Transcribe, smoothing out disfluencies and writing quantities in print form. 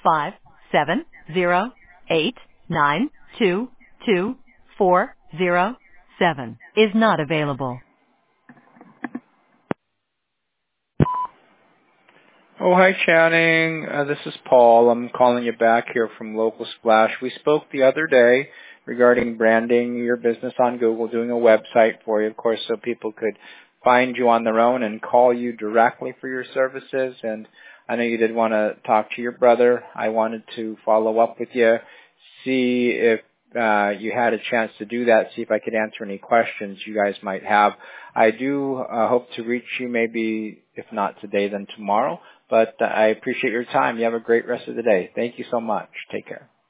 570-892-2407 is not available. Oh, hi, Channing. This is Paul. I'm calling you back here from Local Splash. We spoke the other day regarding branding your business on Google, doing a website for you, of course, so people could find you on their own and call you directly for your services. And I know you did want to talk to your brother. I wanted to follow up with you, see if you had a chance to do that, see if I could answer any questions you guys might have. I do hope to reach you maybe, if not today, then tomorrow. But I appreciate your time. You have a great rest of the day. Thank you so much. Take care.